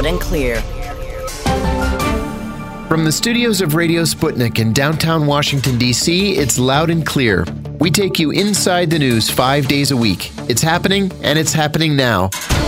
Loud and Clear. From the studios of Radio Sputnik in downtown Washington, D.C., it's Loud and Clear. We take you inside the news 5 days a week. It's happening, and it's happening now.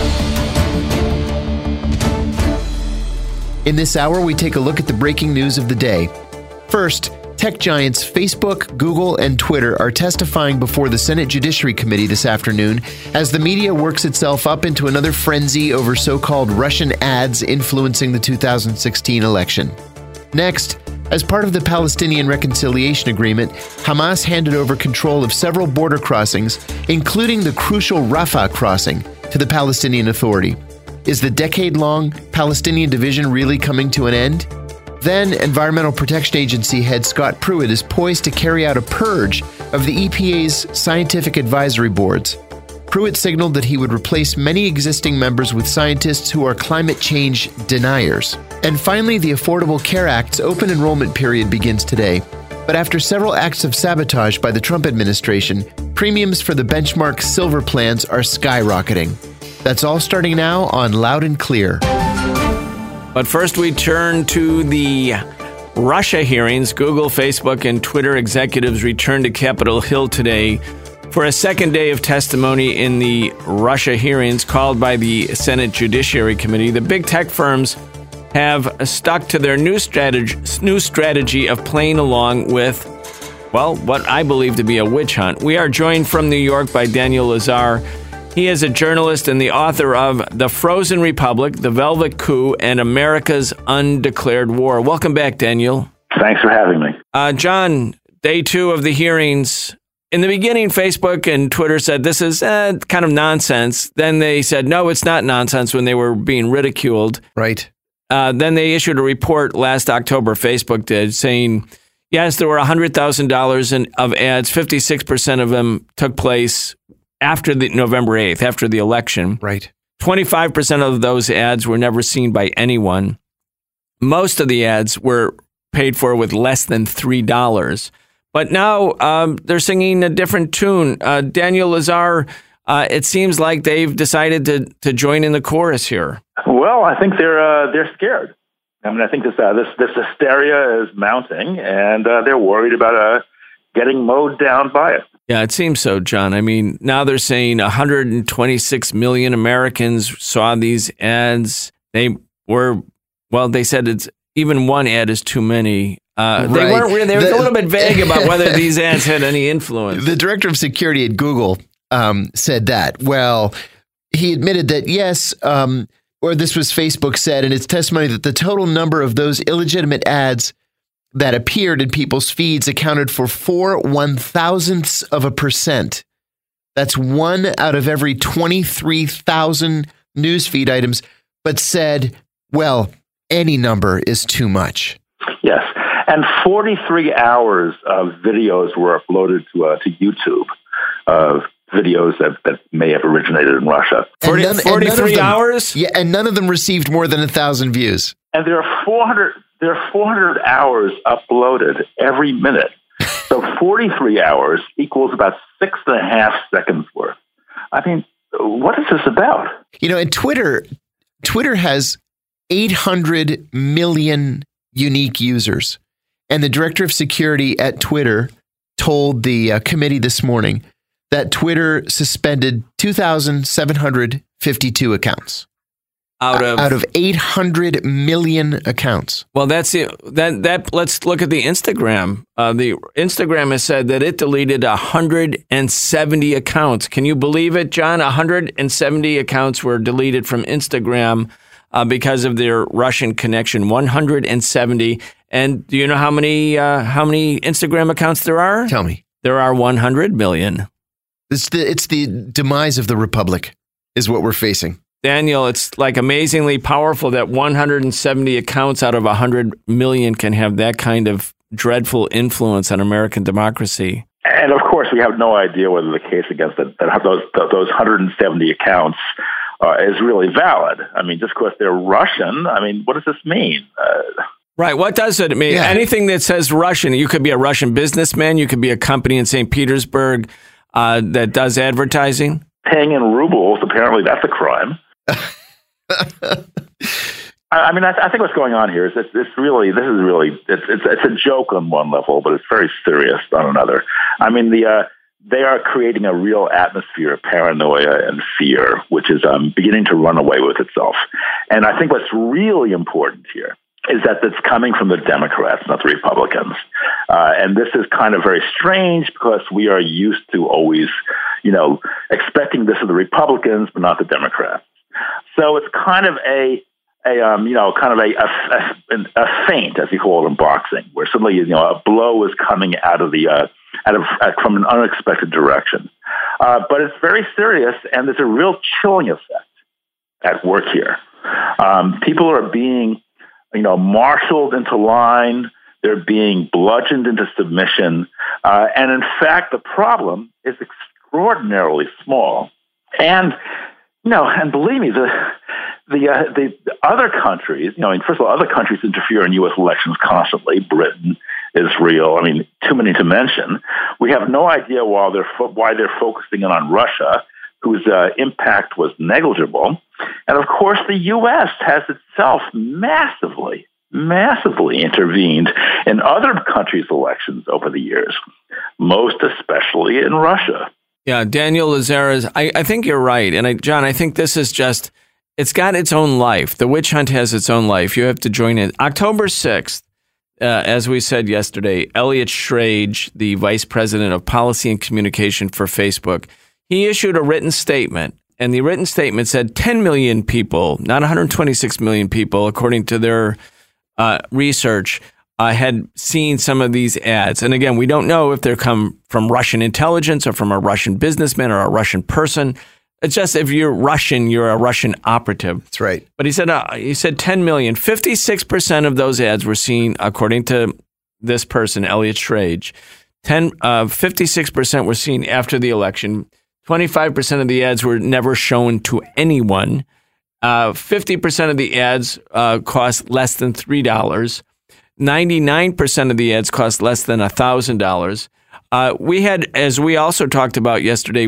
In this hour, we take a look at the breaking news of the day. First, tech giants Facebook, Google, and Twitter are testifying before the Senate Judiciary Committee this afternoon as the media works itself up into another frenzy over so-called Russian ads influencing the 2016 election. Next, as part of the Palestinian Reconciliation Agreement, Hamas handed over control of several border crossings, including the crucial Rafah crossing, to the Palestinian Authority. Is the decade-long Palestinian division really coming to an end? Then, Environmental Protection Agency head Scott Pruitt is poised to carry out a purge of the EPA's scientific advisory boards. Pruitt signaled that he would replace many existing members with scientists who are climate change deniers. And finally, the Affordable Care Act's open enrollment period begins today. But after several acts of sabotage by the Trump administration, premiums for the benchmark silver plans are skyrocketing. That's all starting now on Loud and Clear. But first we turn to the Russia hearings. Google, Facebook, and Twitter executives returned to Capitol Hill today for a second day of testimony in the Russia hearings called by the Senate Judiciary Committee. The big tech firms have stuck to their new strategy of playing along with, well, what I believe to be a witch hunt. We are joined from New York by Daniel Lazare. He is a journalist and the author of The Frozen Republic, The Velvet Coup, and America's Undeclared War. Welcome back, Daniel. Thanks for having me. John, day two of the hearings. In the beginning, Facebook and Twitter said this is kind of nonsense. Then they said, no, it's not nonsense when they were being ridiculed. Right. Then they issued a report last October, Facebook did, saying, yes, there were $100,000 of ads. 56% of them took place after the November 8th, after the election. Right. 25% of those ads were never seen by anyone. Most of the ads were paid for with less than $3. But now they're singing a different tune. Daniel Lazare, it seems like they've decided to join in the chorus here. Well, I think they're scared. I mean, I think this hysteria is mounting, and they're worried about getting mowed down by it. Yeah, it seems so, John. I mean, now they're saying 126 million Americans saw these ads. They said it's even one ad is too many. They weren't really, they were a little bit vague about whether these ads had any influence. The director of security at Google said that. Well, he admitted that, yes, or this was Facebook said in its testimony, that the total number of those illegitimate ads that appeared in people's feeds accounted for 0.001%. That's 1 out of every 23,000 newsfeed items, but said, well, any number is too much. Yes. And 43 hours of videos were uploaded to YouTube of videos that may have originated in Russia. 43 hours? Yeah, and none of them received more than 1,000 views. And there are 400 hours uploaded every minute. So 43 hours equals about 6.5 seconds worth. I mean, what is this about? You know, and Twitter has 800 million unique users. And the director of security at Twitter told the committee this morning that Twitter suspended 2,752 accounts. Out of 800 million accounts. Well, that's it. Let's look at the Instagram. The Instagram has said that it deleted 170 accounts. Can you believe it, John? 170 accounts were deleted from Instagram because of their Russian connection. 170. And do you know how many Instagram accounts there are? Tell me. There are 100 million. It's the demise of the republic is what we're facing. Daniel, it's like amazingly powerful that 170 accounts out of 100 million can have that kind of dreadful influence on American democracy. And of course, we have no idea whether the case against those 170 accounts is really valid. I mean, just because they're Russian, I mean, what does this mean? Right. What does it mean? Yeah. Anything that says Russian, you could be a Russian businessman. You could be a company in St. Petersburg that does advertising. Paying in rubles, apparently that's a crime. I mean, I think what's going on here is it's a joke on one level, but it's very serious on another. I mean, they are creating a real atmosphere of paranoia and fear, which is beginning to run away with itself. And I think what's really important here is that it's coming from the Democrats, not the Republicans. And this is kind of very strange because we are used to always, expecting this of the Republicans, but not the Democrats. So it's kind of a feint, as you call it in boxing, where suddenly a blow is coming out of from an unexpected direction. But it's very serious, and there's a real chilling effect at work here. People are being, marshaled into line. They're being bludgeoned into submission, and in fact, the problem is extraordinarily small. And and believe me, the other countries, first of all, other countries interfere in U.S. elections constantly. Britain, Israel, too many to mention. We have no idea why they're focusing in on Russia, whose impact was negligible. And of course, the U.S. has itself massively intervened in other countries' elections over the years, most especially in Russia. Yeah, Daniel Lazare, I think you're right. And John, I think this is just, it's got its own life. The witch hunt has its own life. You have to join it. October 6th, as we said yesterday, Elliot Schrage, the vice president of policy and communication for Facebook, he issued a written statement. And the written statement said 10 million people, not 126 million people, according to their research, had seen some of these ads. And again, we don't know if they come from Russian intelligence or from a Russian businessman or a Russian person. It's just if you're Russian, you're a Russian operative. That's right. But he said 10 million. 56% of those ads were seen, according to this person, Elliot Schrage. 56% were seen after the election. 25% of the ads were never shown to anyone. 50% of the ads cost less than $3. 99% of the ads cost less than $1,000. We had, as we also talked about yesterday,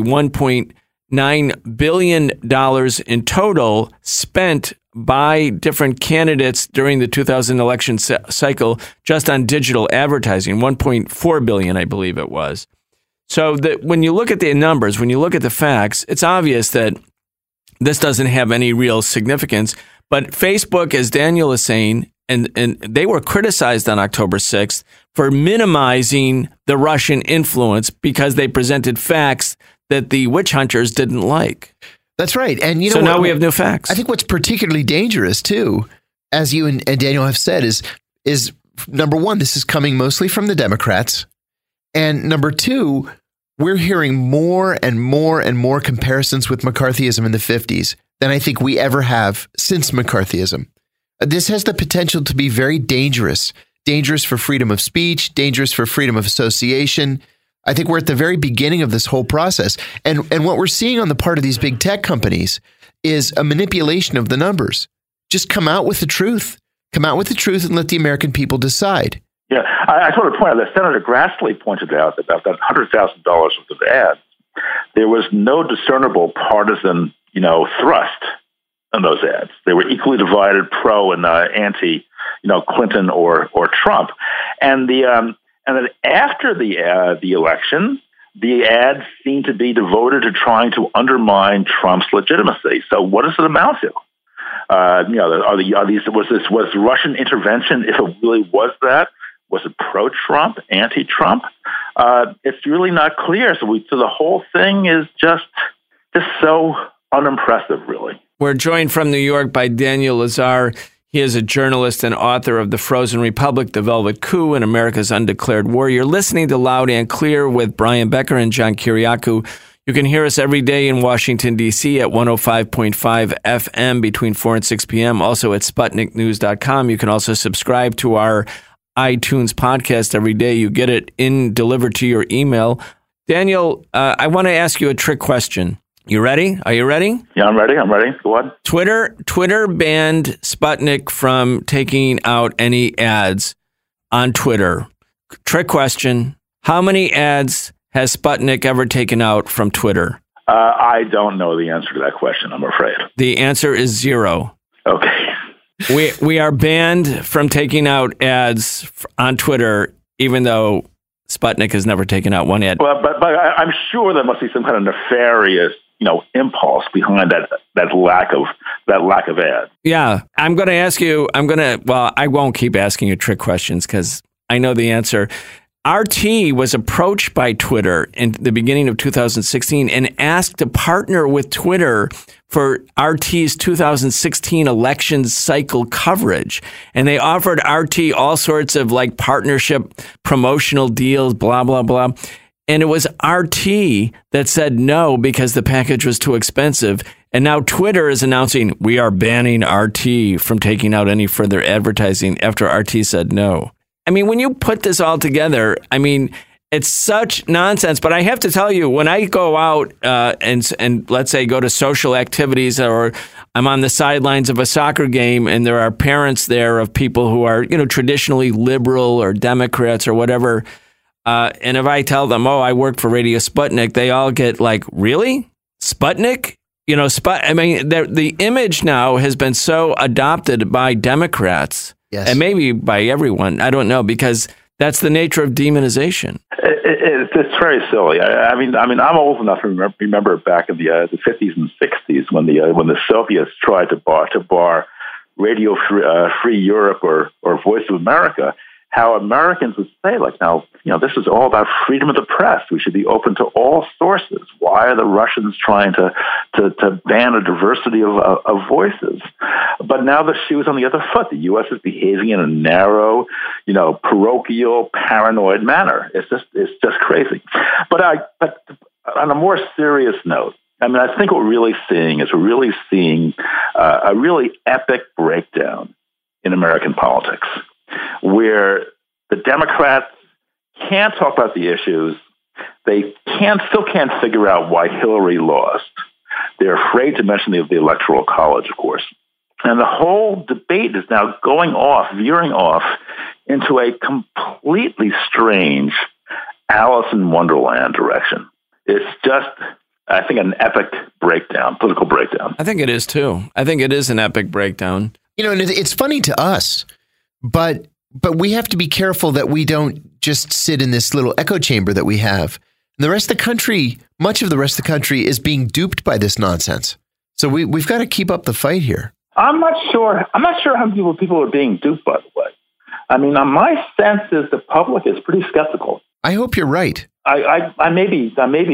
$1.9 billion in total spent by different candidates during the 2000 election cycle just on digital advertising, $1.4 billion, I believe it was. So when you look at the numbers, when you look at the facts, it's obvious that this doesn't have any real significance. But Facebook, as Daniel is saying, and they were criticized on October 6th for minimizing the Russian influence because they presented facts that the witch hunters didn't like. That's right. And so now we have new facts. I think what's particularly dangerous, too, as you and Daniel have said, is number one, this is coming mostly from the Democrats. And number two, we're hearing more and more and more comparisons with McCarthyism in the 50s than I think we ever have since McCarthyism. This has the potential to be very dangerous for freedom of speech, dangerous for freedom of association. I think we're at the very beginning of this whole process. And what we're seeing on the part of these big tech companies is a manipulation of the numbers. Just come out with the truth. Come out with the truth and let the American people decide. Yeah, I just want to point out that Senator Grassley pointed out that about that $100,000 worth of ads, there was no discernible partisan, thrust in those ads. They were equally divided, pro and anti, Clinton or Trump, and then after the election, the ads seemed to be devoted to trying to undermine Trump's legitimacy. So, what does it amount to? Was Russian intervention, if it really was that? Was it pro-Trump, anti-Trump? It's really not clear. So the whole thing is just so unimpressive, really. We're joined from New York by Daniel Lazare. He is a journalist and author of The Frozen Republic, The Velvet Coup, and America's Undeclared War. You're listening to Loud and Clear with Brian Becker and John Kiriakou. You can hear us every day in Washington, D.C. at 105.5 FM between 4 and 6 p.m. Also at SputnikNews.com. You can also subscribe to our iTunes podcast every day. You get it delivered to your email. Daniel, I want to ask you a trick question. You ready? Are you ready? Yeah, I'm ready. Go on. Twitter banned Sputnik from taking out any ads on Twitter. Trick question. How many ads has Sputnik ever taken out from Twitter? I don't know the answer to that question, I'm afraid. The answer is 0. Okay. We are banned from taking out ads on Twitter, even though Sputnik has never taken out one ad. Well, but I'm sure there must be some kind of nefarious, impulse behind that lack of ads. Yeah, I'm going to ask you. I won't keep asking you trick questions because I know the answer. RT was approached by Twitter in the beginning of 2016 and asked to partner with Twitter for RT's 2016 election cycle coverage. And they offered RT all sorts of partnership promotional deals, blah, blah, blah. And it was RT that said no because the package was too expensive. And now Twitter is announcing we are banning RT from taking out any further advertising after RT said no. I mean, when you put this all together, it's such nonsense. But I have to tell you, when I go out and let's say go to social activities, or I'm on the sidelines of a soccer game and there are parents there of people who are, traditionally liberal or Democrats or whatever. And if I tell them, I work for Radio Sputnik, they all get really? Sputnik? The image now has been so adopted by Democrats. Yes. And maybe by everyone, I don't know, because that's the nature of demonization. It's very silly. I'm old enough to remember back in the 50s and 60s when the Soviets tried to bar Radio Free Europe or Voice of America. How Americans would say, this is all about freedom of the press. We should be open to all sources. Why are the Russians trying to ban a diversity of voices? But now the shoe is on the other foot. The U.S. is behaving in a narrow, parochial, paranoid manner. It's just crazy. But on a more serious note, I think what we're really seeing is a really epic breakdown in American politics, where the Democrats can't talk about the issues. They still can't figure out why Hillary lost. They're afraid to mention the Electoral College, of course. And the whole debate is now veering off into a completely strange Alice in Wonderland direction. It's just, I think, an epic political breakdown. I think it is, too. I think it is an epic breakdown. And it's funny to us, but we have to be careful that we don't just sit in this little echo chamber that we have. And the rest of the country, much of the rest of the country is being duped by this nonsense. So we've got to keep up the fight here. I'm not sure how many people are being duped, by the way. My sense is the public is pretty skeptical. I hope you're right. I may be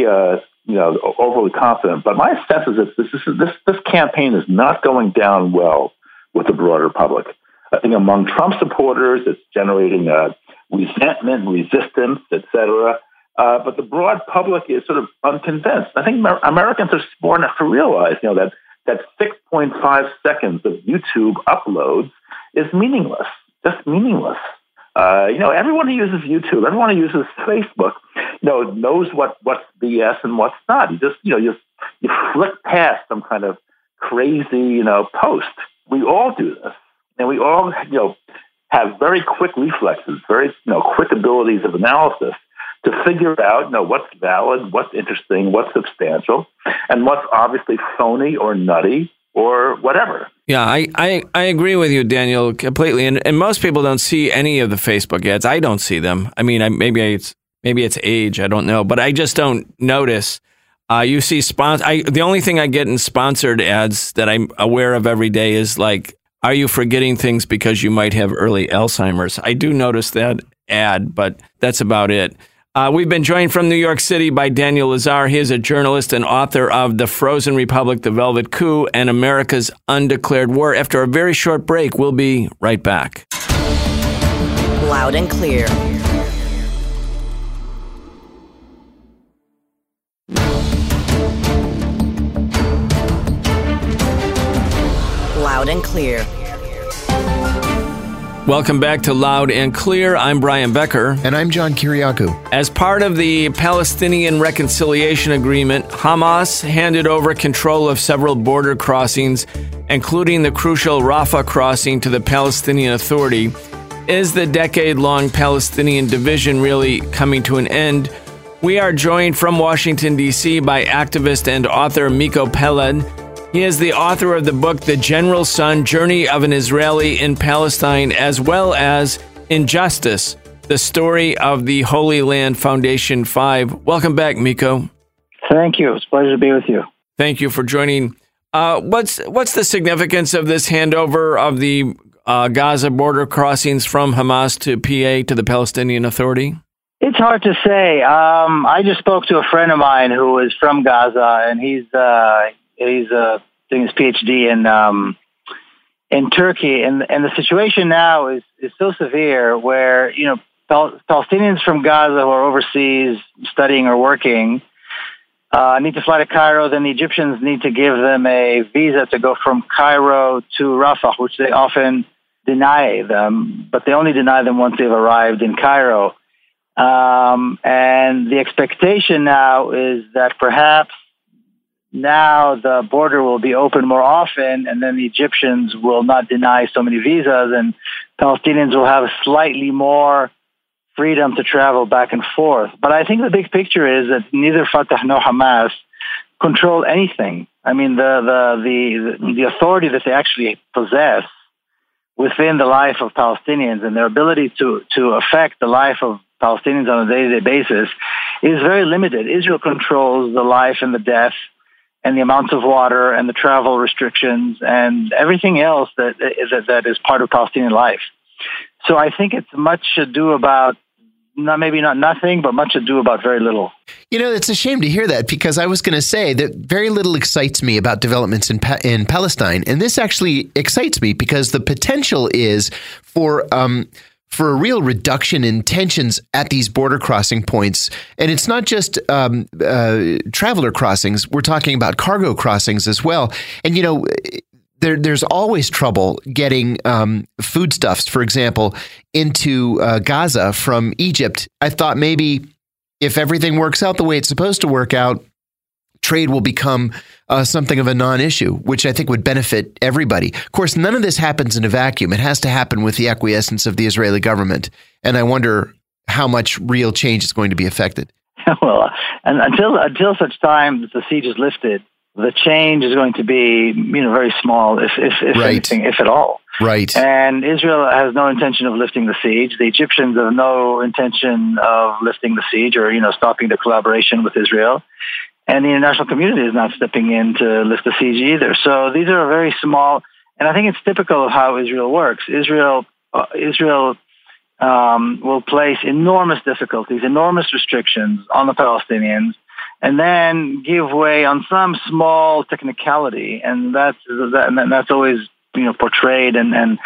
overly confident, but my sense is that this campaign is not going down well with the broader public. I think among Trump supporters, it's generating resentment, resistance, etc. But the broad public is sort of unconvinced. I think Americans are smart enough to realize, that 6.5 seconds of YouTube uploads is meaningless, just meaningless. Everyone who uses YouTube, everyone who uses Facebook, knows what's BS and what's not. You flick past some kind of crazy, post. We all do this. And we all, have very quick reflexes, very, quick abilities of analysis to figure out, what's valid, what's interesting, what's substantial, and what's obviously phony or nutty or whatever. Yeah, I agree with you, Daniel, completely. And most people don't see any of the Facebook ads. I don't see them. Maybe it's age. I don't know, but I just don't notice. You see the only thing I get in sponsored ads that I'm aware of every day is are you forgetting things because you might have early Alzheimer's? I do notice that ad, but that's about it. We've been joined from New York City by Daniel Lazare. He is a journalist and author of The Frozen Republic, The Velvet Coup, and America's Undeclared War. After a very short break, we'll be right back. Loud and clear. Loud and clear. Welcome back to Loud and Clear. I'm Brian Becker. And I'm John Kiriakou. As part of the Palestinian Reconciliation Agreement, Hamas handed over control of several border crossings, including the crucial Rafah crossing, to the Palestinian Authority. Is the decade-long Palestinian division really coming to an end? We are joined from Washington, D.C. by activist and author Miko Peled. He is the author of the book, The General's Son, Journey of an Israeli in Palestine, as well as Injustice, the story of the Holy Land Foundation 5. Welcome back, Miko. Thank you. It's a pleasure to be with you. Thank you for joining. What's the significance of this handover of the Gaza border crossings from Hamas to PA to the Palestinian Authority? It's hard to say. I just spoke to a friend of mine who is from Gaza, and he's doing his PhD in Turkey, and the situation now is so severe where Palestinians from Gaza who are overseas studying or working need to fly to Cairo. Then the Egyptians need to give them a visa to go from Cairo to Rafah, which they often deny them, but they only deny them once they've arrived in Cairo. And the expectation now is that perhaps now the border will be open more often, and then the Egyptians will not deny so many visas, and Palestinians will have slightly more freedom to travel back and forth. But I think the big picture is that neither Fatah nor Hamas control anything. I mean, the authority that they actually possess within the life of Palestinians and their ability to affect the life of Palestinians on a day-to-day basis is very limited. Israel controls the life and the death and the amounts of water and the travel restrictions and everything else that is part of Palestinian life. So I think it's much ado about, maybe not nothing, but much ado about very little. It's a shame to hear that, because I was going to say that very little excites me about developments in Palestine. And this actually excites me because the potential is for a real reduction in tensions at these border crossing points. And it's not just traveler crossings. We're talking about cargo crossings as well. And, there's always trouble getting foodstuffs, for example, into Gaza from Egypt. I thought maybe if everything works out the way it's supposed to work out, trade will become something of a non-issue, which I think would benefit everybody. Of course, none of this happens in a vacuum. It has to happen with the acquiescence of the Israeli government. And I wonder how much real change is going to be affected. Well, and until such time that the siege is lifted, the change is going to be, very small, if right. anything, if at all. Right. And Israel has no intention of lifting the siege. The Egyptians have no intention of lifting the siege or, stopping the collaboration with Israel. And the international community is not stepping in to lift the siege either. So these are very small, and I think it's typical of how Israel works. Israel will place enormous difficulties, enormous restrictions on the Palestinians, and then give way on some small technicality, and that's always portrayed and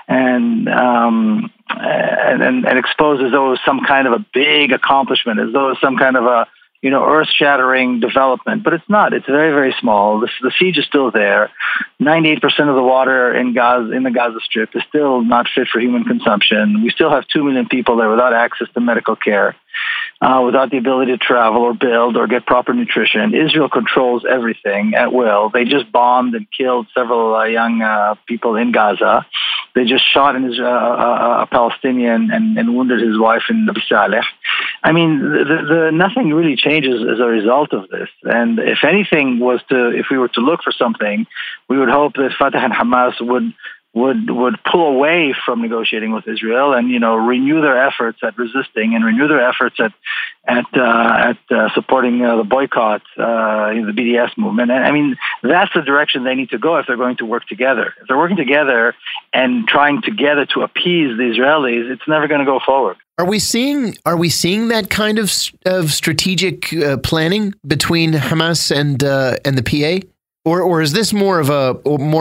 exposed as though it was some kind of a big accomplishment, as though it was some kind of a earth-shattering development, but it's not. It's very, very small. The siege is still there. 98% of the water in the Gaza Strip is still not fit for human consumption. We still have 2 million people there without access to medical care, without the ability to travel or build or get proper nutrition. Israel controls everything at will. They just bombed and killed several young people in Gaza. They just shot a Palestinian and wounded his wife in Nabi Saleh. I mean, nothing really changes as a result of this. And if anything if we were to look for something, we would hope that Fatah and Hamas would pull away from negotiating with Israel and renew their efforts at resisting and renew their efforts at supporting the boycott, the BDS movement. And I mean, that's the direction they need to go if they're going to work together. If they're working together and trying together to appease the Israelis, it's never going to go forward. Are we seeing that kind of strategic planning between Hamas and the PA? Or is this more of a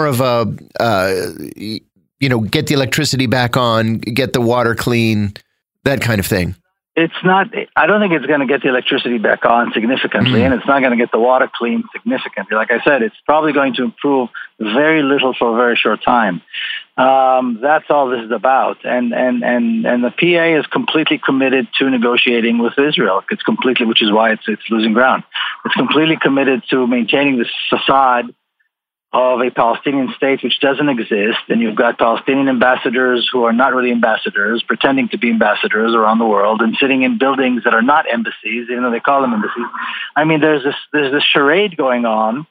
get the electricity back on, get the water clean, that kind of thing? It's not. I don't think it's going to get the electricity back on significantly, and it's not going to get the water clean significantly. Like I said, it's probably going to improve very little for a very short time. That's all this is about, and the PA is completely committed to negotiating with Israel. It's completely, which is why it's losing ground. It's completely committed to maintaining this facade of a Palestinian state which doesn't exist, and you've got Palestinian ambassadors who are not really ambassadors, pretending to be ambassadors around the world, and sitting in buildings that are not embassies, even though they call them embassies. I mean, there's this charade going on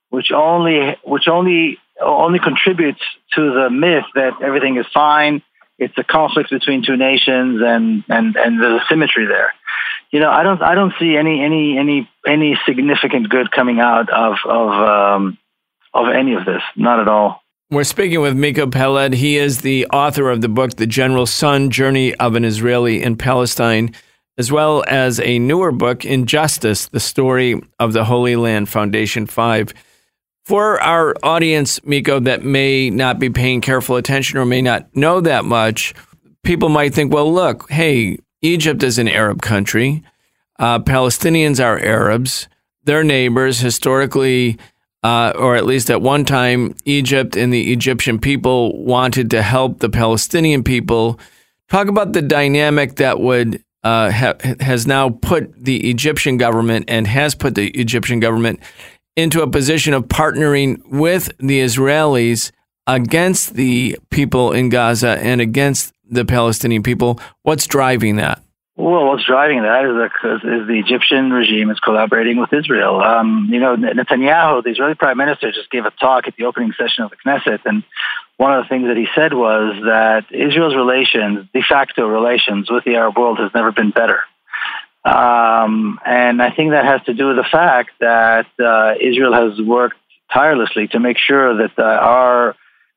which only contributes to the myth that everything is fine. It's a conflict between two nations, and there's a symmetry there. I don't see any significant good coming out of any of this. Not at all. We're speaking with Miko Peled. He is the author of the book, The General Son, Journey of an Israeli in Palestine, as well as a newer book, Injustice, the Story of the Holy Land, Foundation 5. For our audience, Miko, that may not be paying careful attention or may not know that much, people might think, well, look, hey, Egypt is an Arab country. Palestinians are Arabs. They're neighbors. Historically, or at least at one time, Egypt and the Egyptian people wanted to help the Palestinian people. Talk about the dynamic that would has now put the Egyptian government and has put the Egyptian government into a position of partnering with the Israelis against the people in Gaza and against the Palestinian people. What's driving that? Well, what's driving that is the Egyptian regime is collaborating with Israel. Netanyahu, the Israeli prime minister, just gave a talk at the opening session of the Knesset, and one of the things that he said was that Israel's relations, de facto relations with the Arab world, has never been better. And I think that has to do with the fact that Israel has worked tirelessly to make sure that our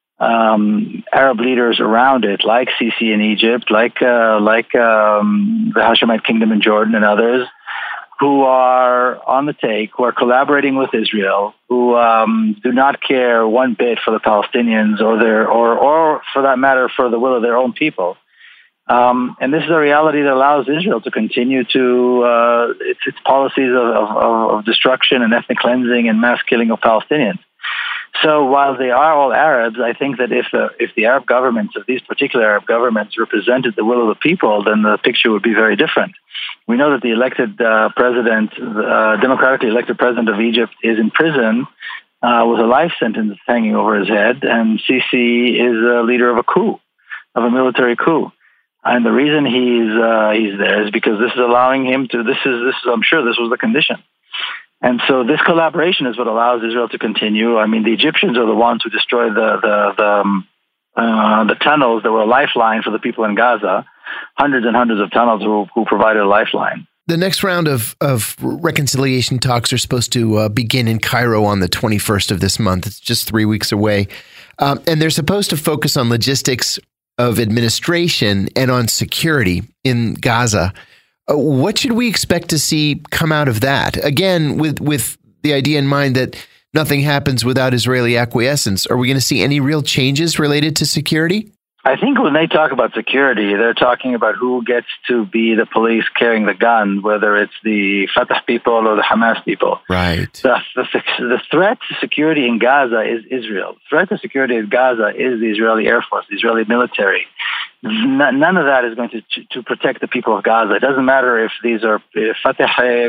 Arab leaders around it, like Sisi in Egypt, like the Hashemite Kingdom in Jordan and others, who are on the take, who are collaborating with Israel, who do not care one bit for the Palestinians or for that matter for the will of their own people. And this is a reality that allows Israel to continue to its policies of destruction and ethnic cleansing and mass killing of Palestinians. So while they are all Arabs, I think that if the Arab governments, if these particular Arab governments represented the will of the people, then the picture would be very different. We know that the elected democratically elected president of Egypt is in prison with a life sentence hanging over his head, and Sisi is a leader of a military coup. And the reason he's there is because this is allowing him to. This is I'm sure this was the condition. And so this collaboration is what allows Israel to continue. I mean, the Egyptians are the ones who destroyed the tunnels that were a lifeline for the people in Gaza, hundreds and hundreds of tunnels who provided a lifeline. The next round of reconciliation talks are supposed to begin in Cairo on the 21st of this month. It's just 3 weeks away. And they're supposed to focus on logistics of administration and on security in Gaza. What should we expect to see come out of that? Again, with the idea in mind that nothing happens without Israeli acquiescence, are we going to see any real changes related to security? I think when they talk about security, they're talking about who gets to be the police carrying the gun, whether it's the Fatah people or the Hamas people. Right. The threat to security in Gaza is Israel. The threat to security in Gaza is the Israeli Air Force, the Israeli military. None of that is going to protect the people of Gaza. It doesn't matter if these are Fatah,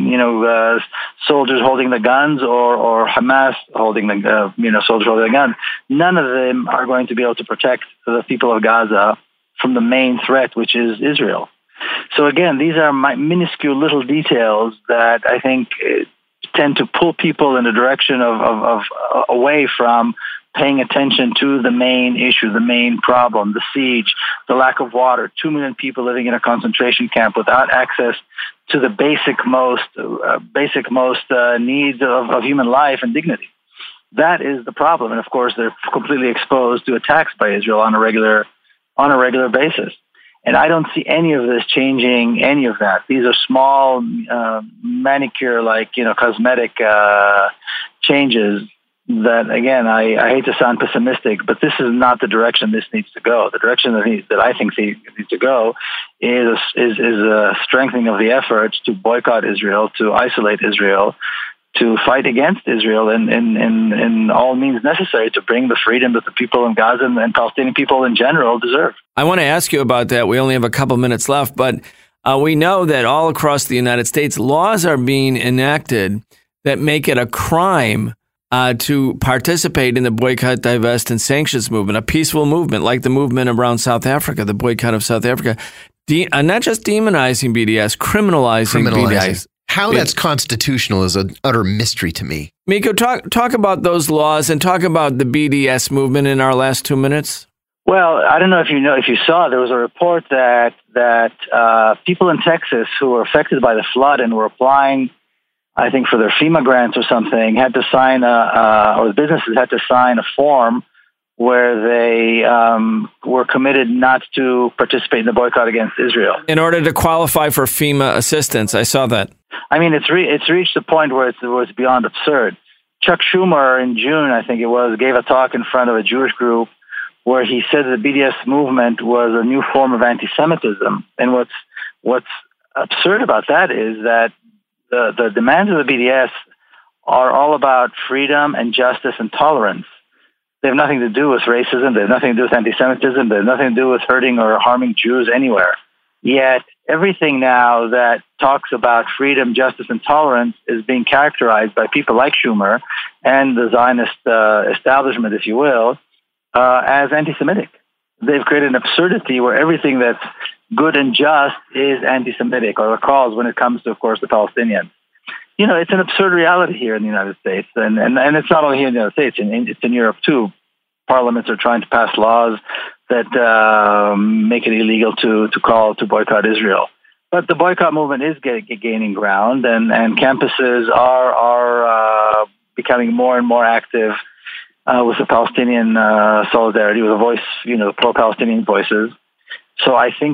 soldiers holding the guns or Hamas holding the soldiers holding the guns. None of them are going to be able to protect the people of Gaza from the main threat, which is Israel. So again, these are minuscule little details that I think tend to pull people in the direction of away from paying attention to the main issue, the main problem, the siege, the lack of water, 2 million people living in a concentration camp without access to the basic most needs of human life and dignity. That is the problem. And of course, they're completely exposed to attacks by Israel on a regular basis. And I don't see any of this changing any of that. These are small manicure-like, cosmetic changes that, again, I hate to sound pessimistic, but this is not the direction this needs to go. The direction that I think needs to go is a strengthening of the efforts to boycott Israel, to isolate Israel, to fight against Israel in all means necessary to bring the freedom that the people in Gaza and Palestinian people in general deserve. I want to ask you about that. We only have a couple minutes left, but we know that all across the United States, laws are being enacted that make it a crime to participate in the boycott, divest, and sanctions movement, a peaceful movement like the movement around South Africa, the boycott of South Africa. Not just demonizing BDS, criminalizing BDS. How that's constitutional is an utter mystery to me. Miko, talk about those laws and talk about the BDS movement in our last 2 minutes. Well, I don't know if you saw, there was a report that people in Texas who were affected by the flood and were applying, I think, for their FEMA grants or something, had to sign or the businesses had to sign a form where they were committed not to participate in the boycott against Israel. In order to qualify for FEMA assistance, I saw that. I mean, it's reached a point where it's beyond absurd. Chuck Schumer in June, I think it was, gave a talk in front of a Jewish group where he said that the BDS movement was a new form of anti-Semitism. And what's absurd about that is that the demands of the BDS are all about freedom and justice and tolerance. They have nothing to do with racism. They have nothing to do with anti-Semitism. They have nothing to do with hurting or harming Jews anywhere. Yet everything now that talks about freedom, justice, and tolerance is being characterized by people like Schumer and the Zionist establishment, if you will, as anti-Semitic. They've created an absurdity where everything that's good and just is anti-Semitic, or cause when it comes to, of course, the Palestinians. You know, it's an absurd reality here in the United States, and it's not only here in the United States, it's in Europe too. Parliaments are trying to pass laws that make it illegal to boycott Israel. But the boycott movement is gaining ground, and campuses are becoming more and more active with the Palestinian solidarity, with the voice, the pro-Palestinian voices. So I think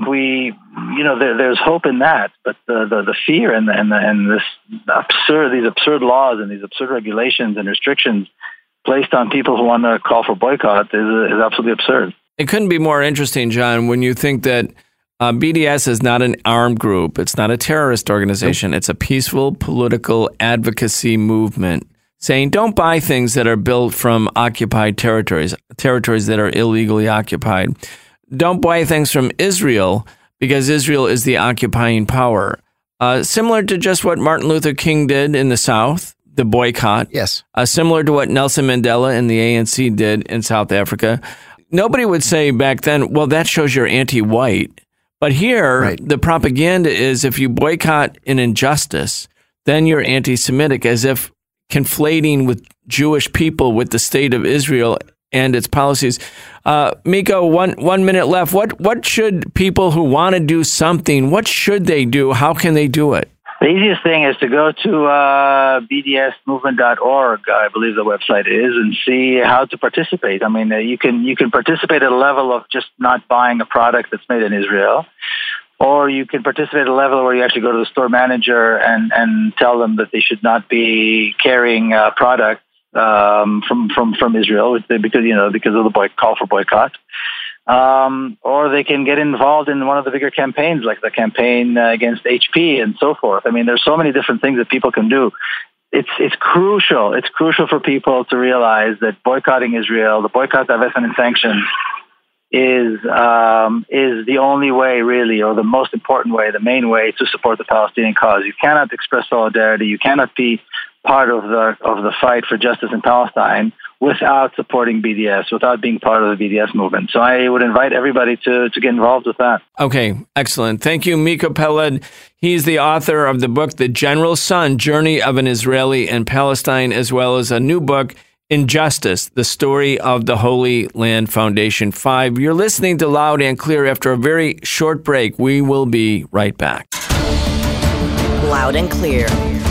there's hope in that, but the fear and these absurd laws and these absurd regulations and restrictions placed on people who want to call for boycott is absolutely absurd. It couldn't be more interesting, John, when you think that BDS is not an armed group. It's not a terrorist organization. It's a peaceful political advocacy movement saying don't buy things that are built from occupied territories that are illegally occupied. Don't buy things from Israel because Israel is the occupying power. Similar to just what Martin Luther King did in the South, the boycott. Yes. Similar to what Nelson Mandela and the ANC did in South Africa. Nobody would say back then, well, that shows you're anti-white. But here, the propaganda is if you boycott an injustice, then you're anti-Semitic, as if conflating with Jewish people with the state of Israel and its policies. Miko, one minute left. What should people who want to do something, what should they do? How can they do it? The easiest thing is to go to bdsmovement.org, I believe the website is, and see how to participate. I mean, you can participate at a level of just not buying a product that's made in Israel, or you can participate at a level where you actually go to the store manager and tell them that they should not be carrying products from Israel because of the call for boycott. Or they can get involved in one of the bigger campaigns, like the campaign against HP and so forth. I mean, there's so many different things that people can do. It's crucial. It's crucial for people to realize that boycotting Israel, the boycott, divestment, and sanctions is the only way, really, or the most important way, the main way to support the Palestinian cause. You cannot express solidarity. You cannot be part of the fight for justice in Palestine without supporting BDS, without being part of the BDS movement. So I would invite everybody to get involved with that. Okay, excellent. Thank you, Miko Peled. He's the author of the book, The General's Son, Journey of an Israeli in Palestine, as well as a new book, Injustice, the Story of the Holy Land Foundation 5. You're listening to Loud and Clear. After a very short break, we will be right back. Loud and Clear.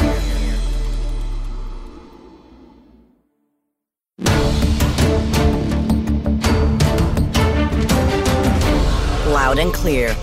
Loud and Clear.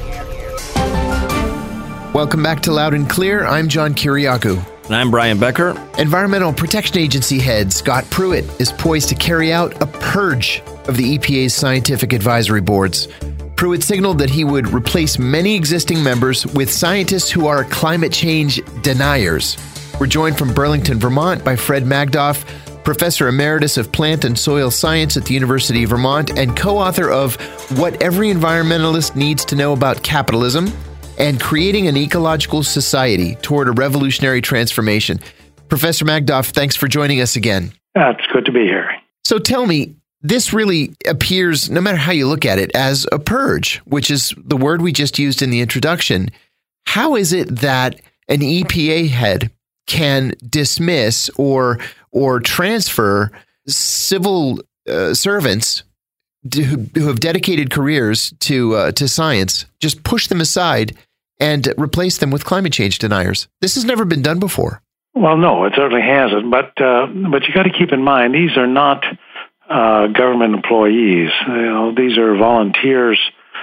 Welcome back to Loud and Clear. I'm John Kiriakou. And I'm Brian Becker. Environmental Protection Agency head Scott Pruitt is poised to carry out a purge of the EPA's scientific advisory boards. Pruitt signaled that he would replace many existing members with scientists who are climate change deniers. We're joined from Burlington, Vermont by Fred Magdoff, Professor Emeritus of Plant and Soil Science at the University of Vermont and co-author of What Every Environmentalist Needs to Know About Capitalism and Creating an Ecological Society Toward a Revolutionary Transformation. Professor Magdoff, thanks for joining us again. It's good to be here. So tell me, this really appears, no matter how you look at it, as a purge, which is the word we just used in the introduction. How is it that an EPA head can dismiss or transfer civil servants who have dedicated careers to science, just push them aside and replace them with climate change deniers. This has never been done before. Well, no, it certainly hasn't. But you got to keep in mind, these are not government employees. These are volunteers,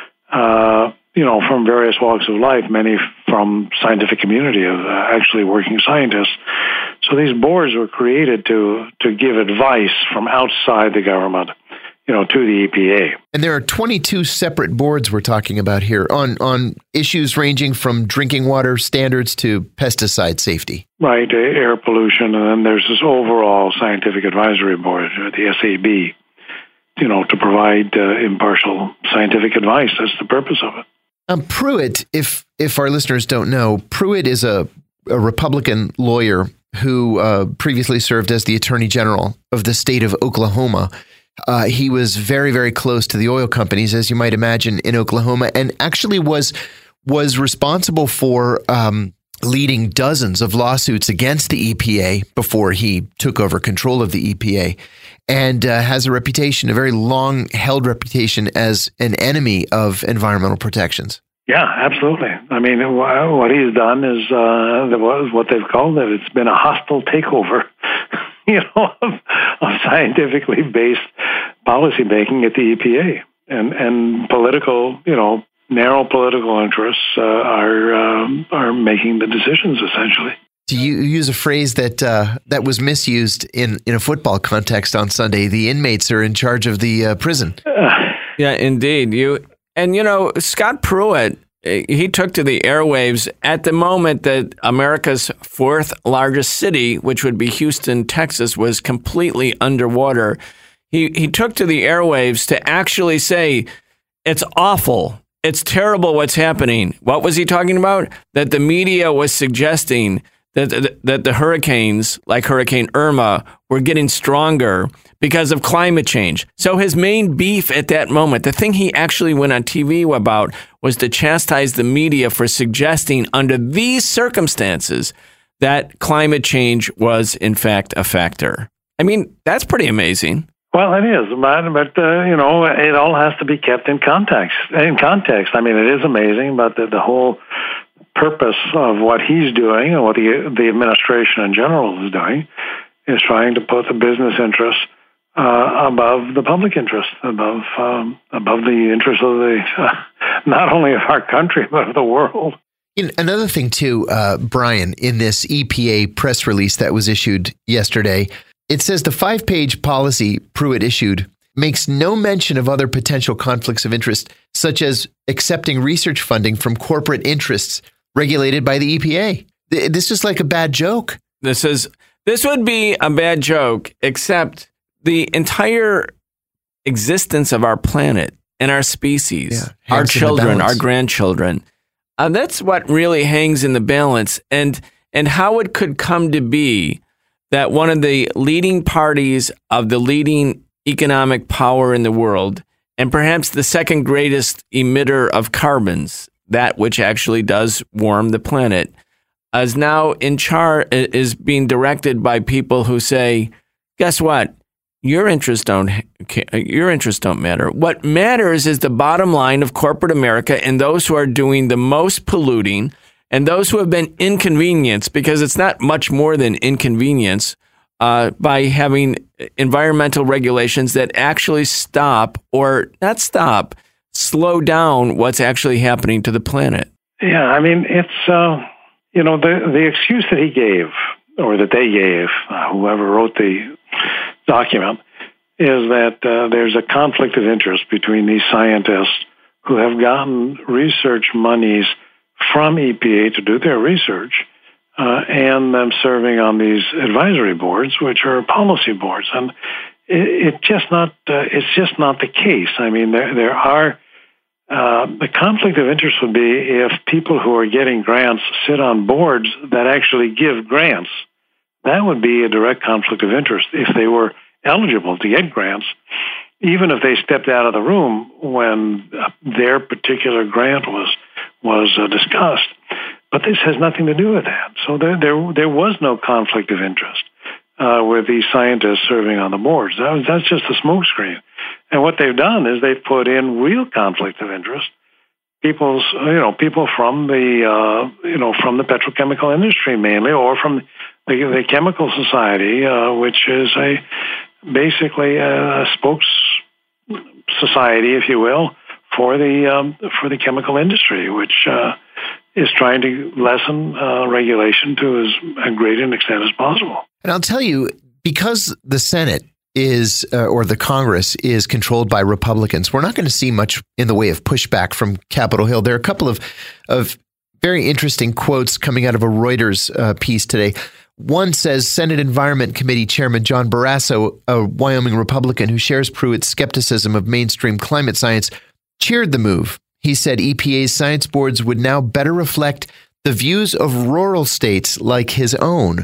from various walks of life, many from scientific community of actually working scientists. So these boards were created to give advice from outside the government, to the EPA. And there are 22 separate boards we're talking about here on issues ranging from drinking water standards to pesticide safety. Right, air pollution, and then there's this overall scientific advisory board, the SAB, to provide impartial scientific advice. That's the purpose of it. Pruitt, if our listeners don't know, Pruitt is a Republican lawyer who previously served as the Attorney General of the state of Oklahoma. He was very, very close to the oil companies, as you might imagine, in Oklahoma, and actually was responsible for leading dozens of lawsuits against the EPA before he took over control of the EPA, and has a very long-held reputation as an enemy of environmental protections. Yeah, absolutely. I mean, what he's done is what they've called it. It's been a hostile takeover, of scientifically based policy making at the EPA, and political, narrow political interests are making the decisions essentially. To use a phrase that was misused in a football context on Sunday, the inmates are in charge of the prison. Yeah, indeed. Scott Pruitt, he took to the airwaves at the moment that America's fourth largest city, which would be Houston, Texas, was completely underwater. He took to the airwaves to actually say, it's awful. It's terrible what's happening. What was he talking about? That the media was suggesting that the hurricanes, like Hurricane Irma, were getting stronger because of climate change. So his main beef at that moment, the thing he actually went on TV about, was to chastise the media for suggesting under these circumstances that climate change was in fact a factor. I mean, that's pretty amazing. Well, it is, but it all has to be kept in context. I mean, it is amazing, but the whole purpose of what he's doing and what the administration in general is doing is trying to put the business interests above the public interest, above the interest of not only of our country but of the world. Another thing too, Brian, in this EPA press release that was issued yesterday, it says the 5-page policy Pruitt issued makes no mention of other potential conflicts of interest, such as accepting research funding from corporate interests regulated by the EPA. This is like a bad joke. This would be a bad joke, except the entire existence of our planet and our species, our children, our grandchildren. That's what really hangs in the balance, and how it could come to be that one of the leading parties of the leading economic power in the world, and perhaps the second greatest emitter of carbons, that which actually does warm the planet, is now in charge, is being directed by people who say, guess what? Your interests don't matter. What matters is the bottom line of corporate America and those who are doing the most polluting and those who have been inconvenienced, because it's not much more than inconvenience, by having environmental regulations that actually slow down what's actually happening to the planet. Yeah, I mean, it's, the excuse that he gave, or that they gave, whoever wrote the document, is that there's a conflict of interest between these scientists who have gotten research monies from EPA to do their research, and them serving on these advisory boards, which are policy boards, and it's just not the case. I mean, there are the conflict of interest would be if people who are getting grants sit on boards that actually give grants. That would be a direct conflict of interest if they were eligible to get grants, even if they stepped out of the room when their particular grant was discussed. But this has nothing to do with that. So there was no conflict of interest with these scientists serving on the boards. That's just a smokescreen. And what they've done is they've put in real conflict of interest. People from the petrochemical industry mainly, or from the Chemical Society, which is basically a spokes society, if you will, for the chemical industry, which is trying to lessen regulation to as great an extent as possible. And I'll tell you, because the Senate is, or the Congress is controlled by Republicans, we're not going to see much in the way of pushback from Capitol Hill. There are a couple of very interesting quotes coming out of a Reuters piece today. One says Senate Environment Committee Chairman John Barrasso, a Wyoming Republican who shares Pruitt's skepticism of mainstream climate science, cheered the move. He said EPA's science boards would now better reflect the views of rural states like his own.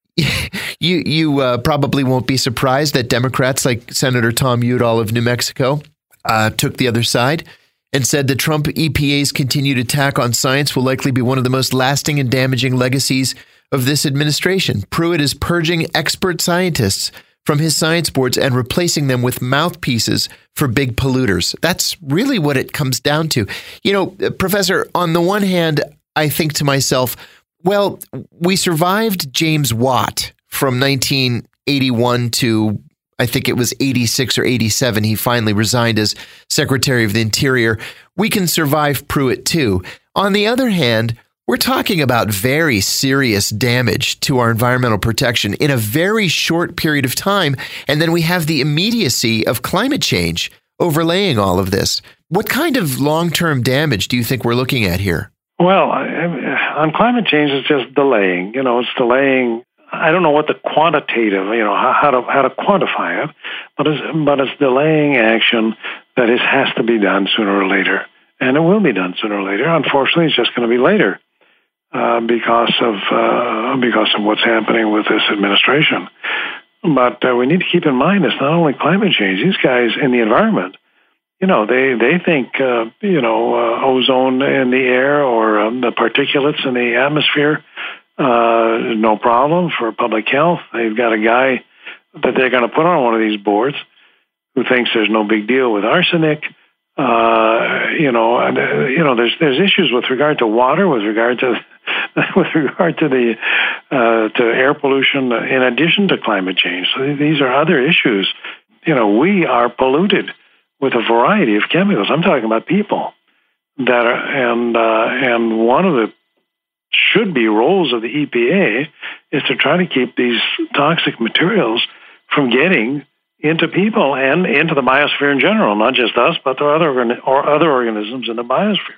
You probably won't be surprised that Democrats like Senator Tom Udall of New Mexico took the other side and said the Trump EPA's continued attack on science will likely be one of the most lasting and damaging legacies of this administration. Pruitt is purging expert scientists from his science boards and replacing them with mouthpieces for big polluters. That's really what it comes down to. You know, Professor, on the one hand, I think to myself, well, we survived James Watt from 1981 to, I think it was 86 or 87. He finally resigned as Secretary of the Interior. We can survive Pruitt too. On the other hand, we're talking about very serious damage to our environmental protection in a very short period of time. And then we have the immediacy of climate change overlaying all of this. What kind of long-term damage do you think we're looking at here? Well, on climate change, it's just delaying. It's delaying. I don't know what the quantitative, how to quantify it, but it's delaying action that has to be done sooner or later. And it will be done sooner or later. Unfortunately, it's just going to be later. Because of what's happening with this administration. But we need to keep in mind it's not only climate change. These guys in the environment, they think ozone in the air or the particulates in the atmosphere no problem for public health. They've got a guy that they're going to put on one of these boards who thinks there's no big deal with arsenic. There's issues with regard to water, with regard to the to air pollution, in addition to climate change. So these are other issues. We are polluted with a variety of chemicals. I'm talking about people that are, and one of the should be roles of the EPA is to try to keep these toxic materials from getting into people and into the biosphere in general, not just us, but there are other organisms in the biosphere.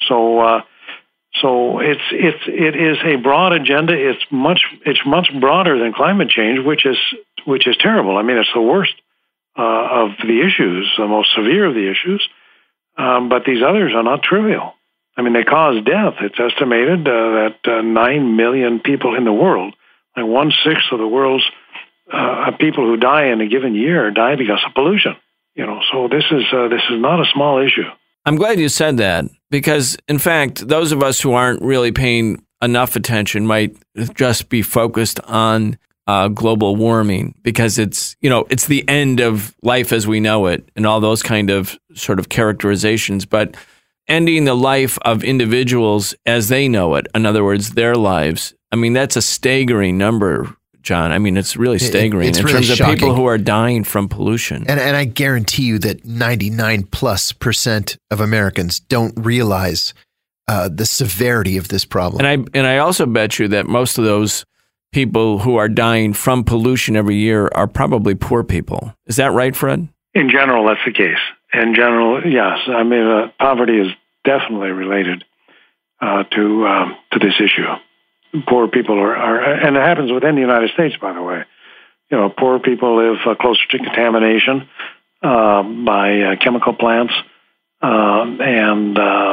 So it is a broad agenda. It's much broader than climate change, which is terrible. I mean, it's the worst of the issues, the most severe of the issues. But these others are not trivial. I mean, they cause death. It's estimated that 9 million people in the world, like 1/6 of the world's people who die in a given year, die because of pollution. So this is not a small issue. I'm glad you said that, because in fact, those of us who aren't really paying enough attention might just be focused on global warming, because it's the end of life as we know it and all those kind of sort of characterizations, but ending the life of individuals as they know it, in other words, their lives. I mean, that's a staggering number, John. I mean, it's really staggering in terms of people who are dying from pollution. And I guarantee you that 99+% of Americans don't realize the severity of this problem. And I also bet you that most of those people who are dying from pollution every year are probably poor people. Is that right, Fred? In general, that's the case. In general, yes. I mean, poverty is definitely related to this issue. Poor people are, and it happens within the United States, by the way. Poor people live closer to contamination by chemical plants, and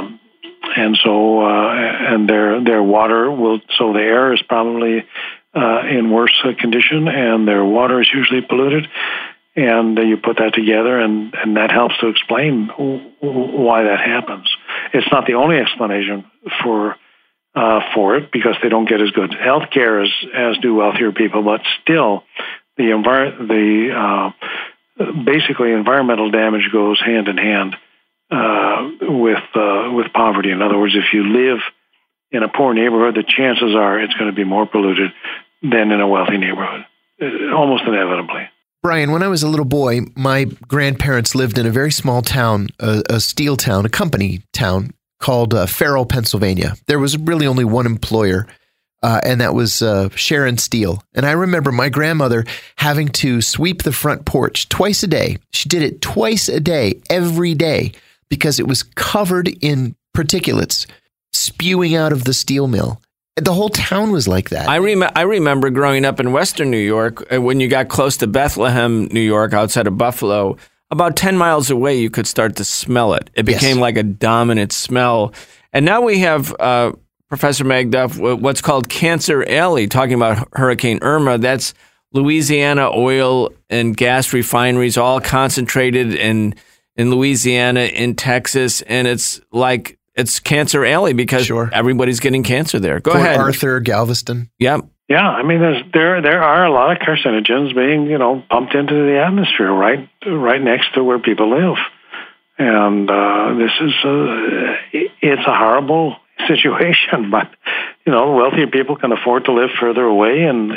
their water will. So the air is probably in worse condition, and their water is usually polluted. And you put that together, and that helps to explain why that happens. It's not the only explanation for for it because they don't get as good health care as do wealthier people, but still basically environmental damage goes hand in hand with poverty. In other words, if you live in a poor neighborhood, the chances are it's going to be more polluted than in a wealthy neighborhood, almost inevitably. Brian, when I was a little boy, my grandparents lived in a very small town, a steel town, a company town called Farrell, Pennsylvania. There was really only one employer, and that was Sharon Steel. And I remember my grandmother having to sweep the front porch twice a day. She did it twice a day, every day, because it was covered in particulates spewing out of the steel mill. The whole town was like that. I remember growing up in Western New York, when you got close to Bethlehem, New York, outside of Buffalo, about 10 miles away, you could start to smell it. It became like a dominant smell. And now we have Professor Magduff, what's called Cancer Alley, talking about Hurricane Irma. That's Louisiana oil and gas refineries all concentrated in Louisiana, in Texas, and it's Cancer Alley because everybody's getting cancer there. Go ahead. Port Arthur, Galveston. Yep. Yeah, I mean, there are a lot of carcinogens being pumped into the atmosphere right next to where people live, and this is it's a horrible situation. But wealthier people can afford to live further away and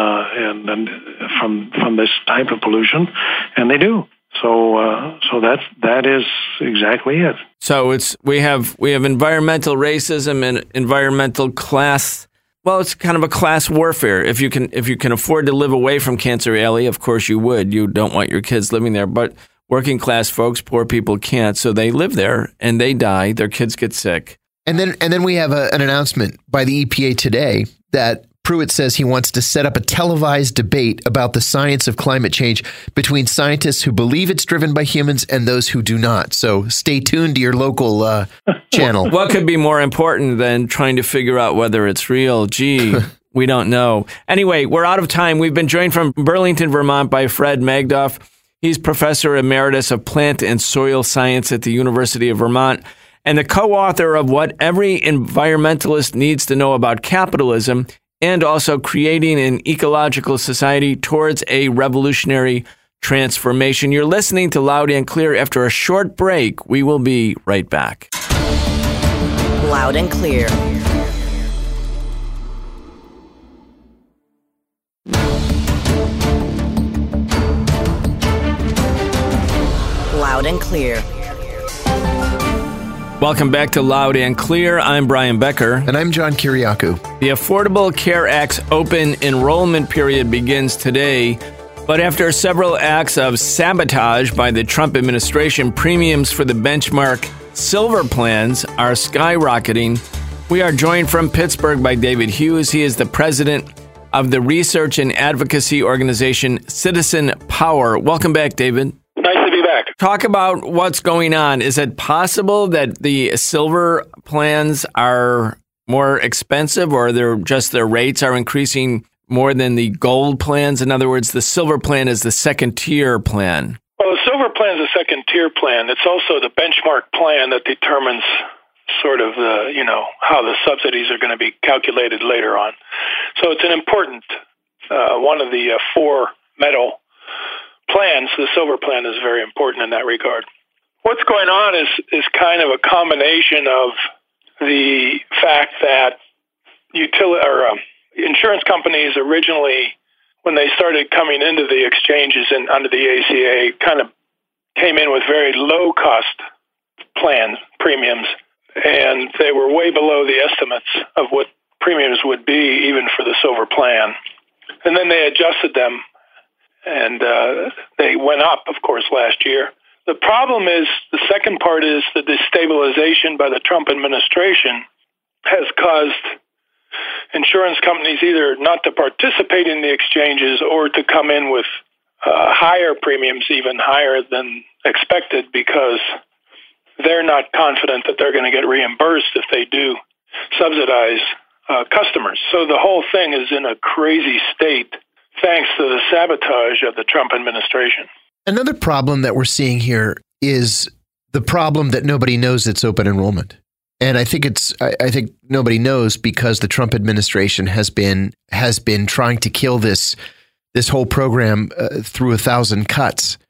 from this type of pollution, and they do. So that is exactly it. So we have environmental racism and environmental class. Well, it's kind of a class warfare. If you can afford to live away from Cancer Alley, of course you would. You don't want your kids living there, but working class folks, poor people can't, so they live there and they die. Their kids get sick. And then we have an announcement by the EPA today that Pruitt says he wants to set up a televised debate about the science of climate change between scientists who believe it's driven by humans and those who do not. So stay tuned to your local channel. What could be more important than trying to figure out whether it's real? Gee, we don't know. Anyway, we're out of time. We've been joined from Burlington, Vermont by Fred Magduff. He's Professor Emeritus of Plant and Soil Science at the University of Vermont and the co-author of What Every Environmentalist Needs to Know About Capitalism, and also creating an ecological society towards a revolutionary transformation. You're listening to Loud and Clear. After a short break, we will be right back. Loud and Clear. Loud and Clear. Welcome back to Loud and Clear. I'm Brian Becker. And I'm John Kiriakou. The Affordable Care Act's open enrollment period begins today, but after several acts of sabotage by the Trump administration, premiums for the benchmark Silver plans are skyrocketing. We are joined from Pittsburgh by David Hughes. He is the president of the research and advocacy organization Citizen Power. Welcome back, David. Nice to be back. Talk about what's going on. Is it possible that the silver plans are more expensive, or their rates are increasing more than the gold plans? In other words, the silver plan is the second tier plan. Well, the silver plan is a second tier plan. It's also the benchmark plan that determines sort of how the subsidies are going to be calculated later on. So it's an important one of the four metal plans. The silver plan is very important in that regard. What's going on is kind of a combination of the fact that insurance companies originally, when they started coming into the exchanges and under the ACA, kind of came in with very low cost premiums, and they were way below the estimates of what premiums would be even for the silver plan. And then they adjusted them, and they went up, of course, last year. The problem is, the second part is the destabilization by the Trump administration has caused insurance companies either not to participate in the exchanges or to come in with higher premiums, even higher than expected, because they're not confident that they're going to get reimbursed if they do subsidize customers. So the whole thing is in a crazy state thanks to the sabotage of the Trump administration. Another problem that we're seeing here is the problem that nobody knows it's open enrollment. And I think nobody knows because the Trump administration has been trying to kill this whole program through 1,000 cuts.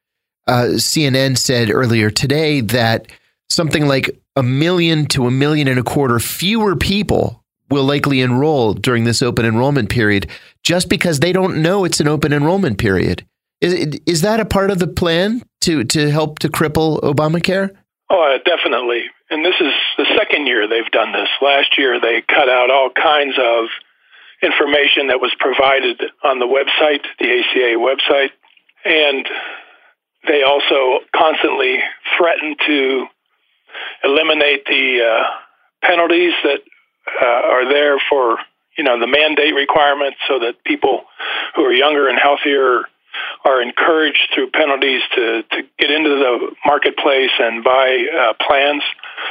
CNN said earlier today that something like 1 million to 1.25 million fewer people will likely enroll during this open enrollment period just because they don't know it's an open enrollment period. Is that a part of the plan to help to cripple Obamacare? Oh, definitely. And this is the second year they've done this. Last year, they cut out all kinds of information that was provided on the website, the ACA website. And they also constantly threatened to eliminate the penalties that are there for, the mandate requirements so that people who are younger and healthier are encouraged through penalties to get into the marketplace and buy plans.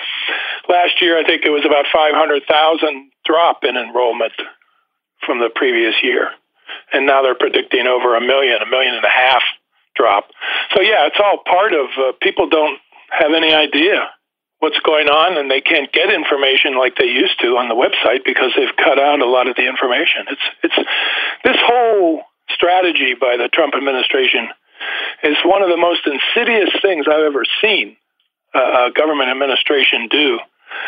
Last year, I think it was about 500,000 drop in enrollment from the previous year. And now they're predicting over 1 million, 1.5 million drop. So, yeah, it's all part of people don't have any idea what's going on, and they can't get information like they used to on the website because they've cut out a lot of the information. It's this whole strategy by the Trump administration is one of the most insidious things I've ever seen a government administration do,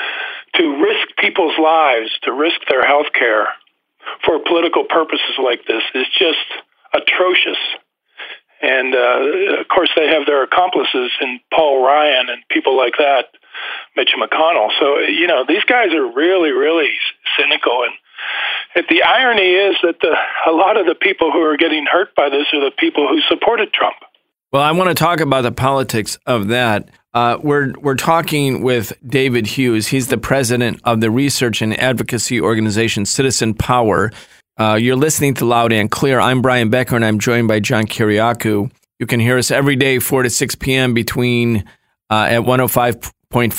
to risk people's lives, to risk their health care for political purposes like this is just atrocious. And, of course, they have their accomplices in Paul Ryan and people like that, Mitch McConnell. So, these guys are really, really cynical. And the irony is that a lot of the people who are getting hurt by this are the people who supported Trump. Well, I want to talk about the politics of that. We're talking with David Hughes. He's the president of the research and advocacy organization Citizen Power. You're listening to Loud and Clear. I'm Brian Becker, and I'm joined by John Kiriakou. You can hear us every day, 4 to 6 p.m. between at 105.5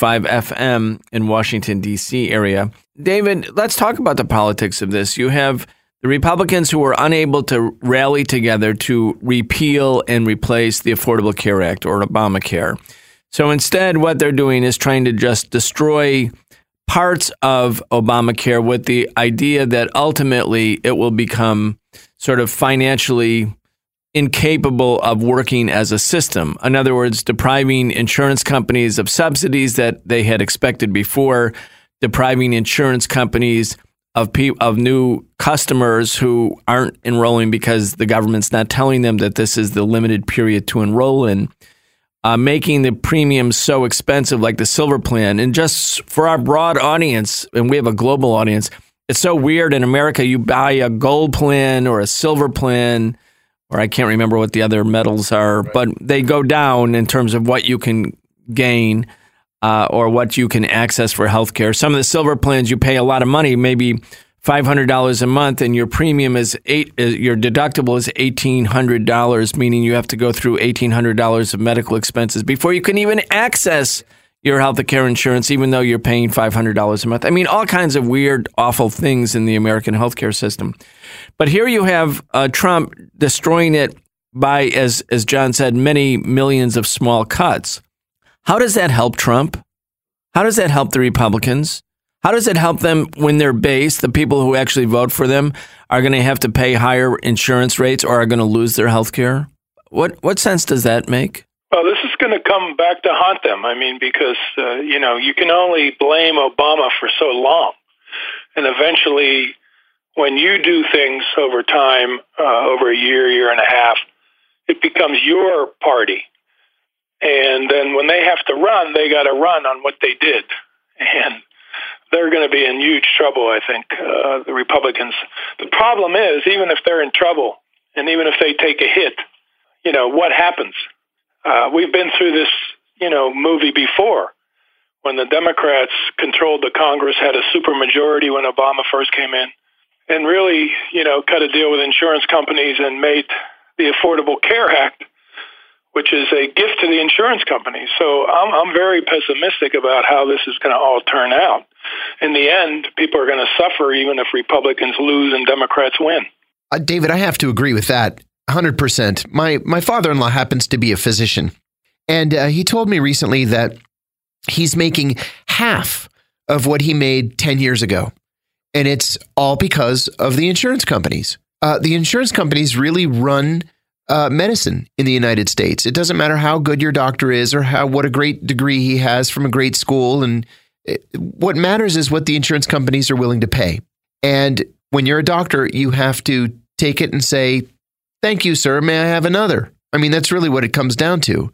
FM in Washington, D.C. area. David, let's talk about the politics of this. You have the Republicans who were unable to rally together to repeal and replace the Affordable Care Act, or Obamacare. So instead, what they're doing is trying to just destroy parts of Obamacare with the idea that ultimately it will become sort of financially incapable of working as a system. In other words, depriving insurance companies of subsidies that they had expected before, depriving insurance companies of new customers who aren't enrolling because the government's not telling them that this is the limited period to enroll in, making the premiums so expensive like the Silver Plan. And just for our broad audience, and we have a global audience, it's so weird in America, you buy a gold plan or a silver plan, or I can't remember what the other metals are, but they go down in terms of what you can gain or what you can access for healthcare. Some of the silver plans, you pay a lot of money, maybe $500 a month, and your premium your deductible is $1,800, meaning you have to go through $1,800 of medical expenses before you can even access your healthcare insurance, even though you're paying $500 a month. I mean, all kinds of weird, awful things in the American healthcare system. But here you have Trump destroying it by, as John said, many millions of small cuts. How does that help Trump? How does that help the Republicans? How does it help them when their base, the people who actually vote for them, are going to have to pay higher insurance rates or are going to lose their health care? What sense does that make? Well, this is going to come back to haunt them. I mean, because, you can only blame Obama for so long. And eventually, when you do things over time, over a year and a half, it becomes your party. And then when they have to run, they got to run on what they did. And they're going to be in huge trouble, I think, the Republicans. The problem is, even if they're in trouble, and even if they take a hit, what happens? We've been through this, movie before. When the Democrats controlled the Congress, had a supermajority when Obama first came in, and really, cut a deal with insurance companies and made the Affordable Care Act, which is a gift to the insurance companies. So I'm very pessimistic about how this is going to all turn out. In the end, people are going to suffer even if Republicans lose and Democrats win. David, I have to agree with that 100%. My father-in-law happens to be a physician, and he told me recently that he's making half of what he made 10 years ago. And it's all because of the insurance companies. The insurance companies really run medicine in the United States. It doesn't matter how good your doctor is or what a great degree he has from a great school. And what matters is what the insurance companies are willing to pay. And when you're a doctor, you have to take it and say, "Thank you, sir. May I have another?" I mean, that's really what it comes down to.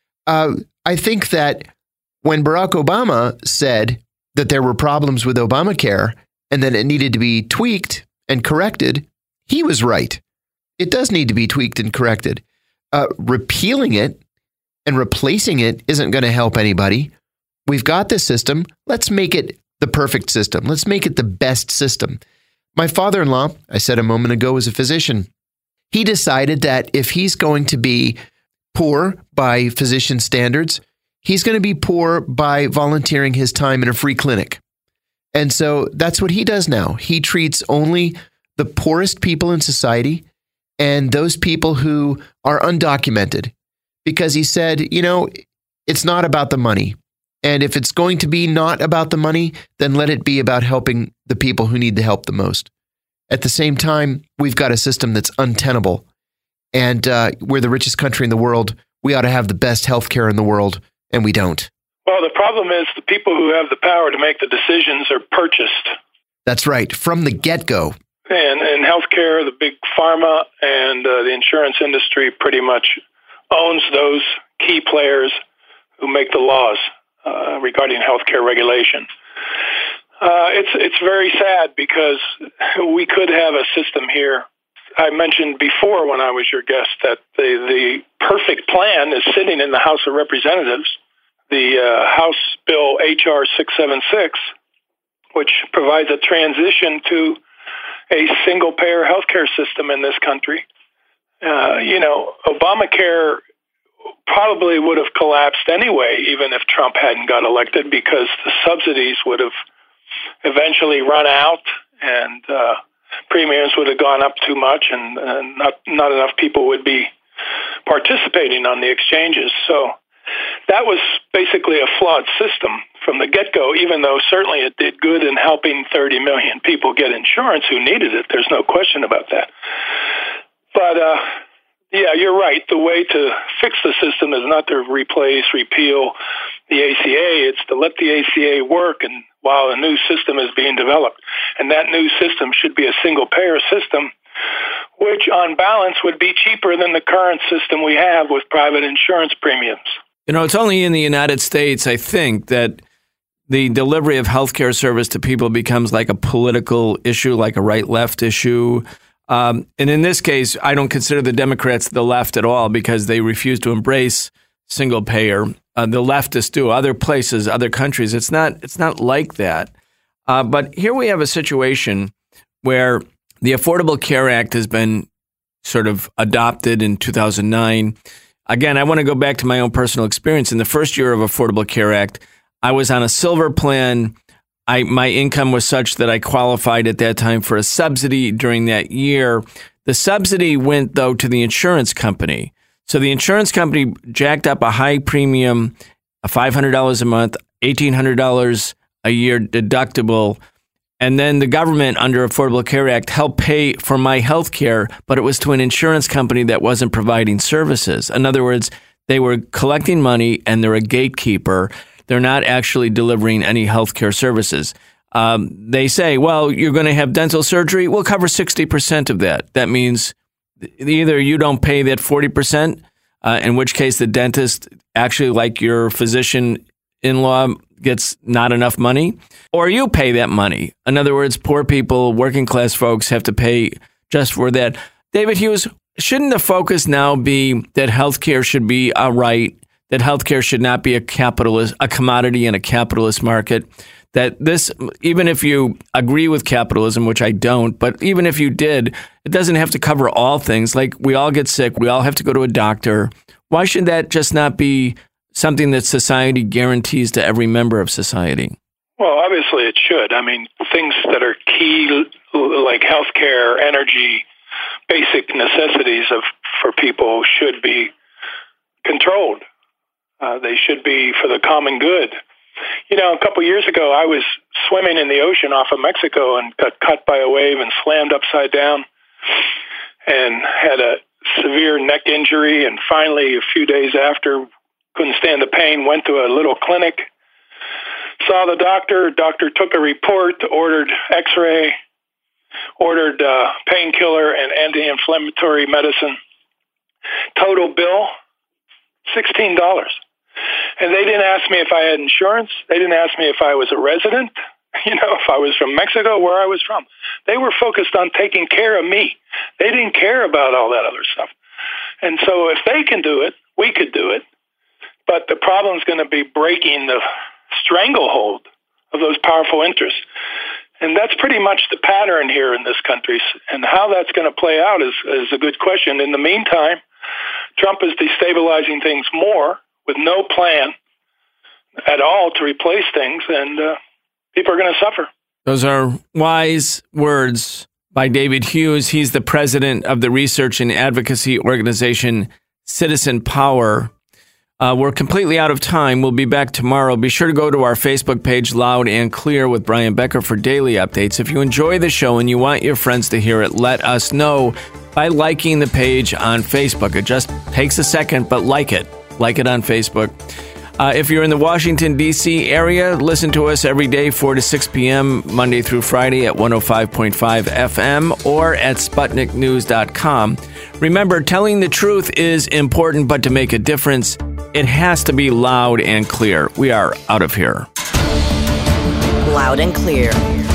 I think that when Barack Obama said that there were problems with Obamacare and that it needed to be tweaked and corrected, he was right. It does need to be tweaked and corrected. Repealing it and replacing it isn't going to help anybody. We've got this system. Let's make it the perfect system. Let's make it the best system. My father-in-law, I said a moment ago, is a physician. He decided that if he's going to be poor by physician standards, he's going to be poor by volunteering his time in a free clinic. And so that's what he does now. He treats only the poorest people in society and those people who are undocumented, because he said, it's not about the money. And if it's going to be not about the money, then let it be about helping the people who need the help the most. At the same time, we've got a system that's untenable. And we're the richest country in the world. We ought to have the best healthcare in the world, and we don't. Well, the problem is the people who have the power to make the decisions are purchased. That's right, from the get-go. And in healthcare, the big pharma and the insurance industry pretty much owns those key players who make the laws regarding healthcare regulation. It's very sad because we could have a system here. I mentioned before when I was your guest that the perfect plan is sitting in the House of Representatives, the House Bill H.R. 676, which provides a transition to a single-payer healthcare system in this country. Obamacare probably would have collapsed anyway, even if Trump hadn't got elected, because the subsidies would have eventually run out and premiums would have gone up too much and not enough people would be participating on the exchanges. So that was basically a flawed system from the get-go, even though certainly it did good in helping 30 million people get insurance who needed it. There's no question about that. But, yeah, you're right. The way to fix the system is not to repeal the ACA. It's to let the ACA work and while a new system is being developed. And that new system should be a single-payer system, which on balance would be cheaper than the current system we have with private insurance premiums. It's only in the United States, I think, that the delivery of healthcare service to people becomes like a political issue, like a right-left issue. And in this case, I don't consider the Democrats the left at all because they refuse to embrace single payer. The leftists do. Other places, other countries, it's not like that. But here we have a situation where the Affordable Care Act has been sort of adopted in 2009. Again, I want to go back to my own personal experience. In the first year of Affordable Care Act, I was on a silver plan. My income was such that I qualified at that time for a subsidy during that year. The subsidy went, though, to the insurance company. So the insurance company jacked up a high premium, $500 a month, $1,800 a year deductible. And then the government, under Affordable Care Act, helped pay for my health care, but it was to an insurance company that wasn't providing services. In other words, they were collecting money and they're a gatekeeper. They're not actually delivering any healthcare services. They say, well, you're going to have dental surgery. We'll cover 60% of that. That means either you don't pay that 40%, in which case the dentist, actually like your physician-in-law, gets not enough money, or you pay that money. In other words, poor people, working class folks have to pay just for that. David Hughes, shouldn't the focus now be that healthcare should be a right, that healthcare should not be a commodity in a capitalist market? That this, even if you agree with capitalism, which I don't, but even if you did, it doesn't have to cover all things. Like we all get sick, we all have to go to a doctor. Why should that just not be something that society guarantees to every member of society? Well, obviously it should. I mean, things that are key, like healthcare, energy, basic necessities for people should be controlled. They should be for the common good. A couple years ago, I was swimming in the ocean off of Mexico and got cut by a wave and slammed upside down and had a severe neck injury. And finally, a few days after, couldn't stand the pain, went to a little clinic, saw the doctor. Doctor took a report, ordered x-ray, ordered painkiller and anti-inflammatory medicine. Total bill, $16. And they didn't ask me if I had insurance. They didn't ask me if I was a resident, if I was from Mexico, where I was from. They were focused on taking care of me. They didn't care about all that other stuff. And so if they can do it, we could do it. But the problem is going to be breaking the stranglehold of those powerful interests. And that's pretty much the pattern here in this country. And how that's going to play out is a good question. In the meantime, Trump is destabilizing things more with no plan at all to replace things, and people are going to suffer. Those are wise words by David Hughes. He's the president of the research and advocacy organization Citizen Power. We're completely out of time. We'll be back tomorrow. Be sure to go to our Facebook page, Loud and Clear with Brian Becker, for daily updates. If you enjoy the show and you want your friends to hear it, let us know by liking the page on Facebook. It just takes a second, but like it. Like it on Facebook. If you're in the Washington, D.C. area, listen to us every day, 4 to 6 p.m., Monday through Friday at 105.5 FM or at SputnikNews.com. Remember, telling the truth is important, but to make a difference, it has to be loud and clear. We are out of here. Loud and Clear.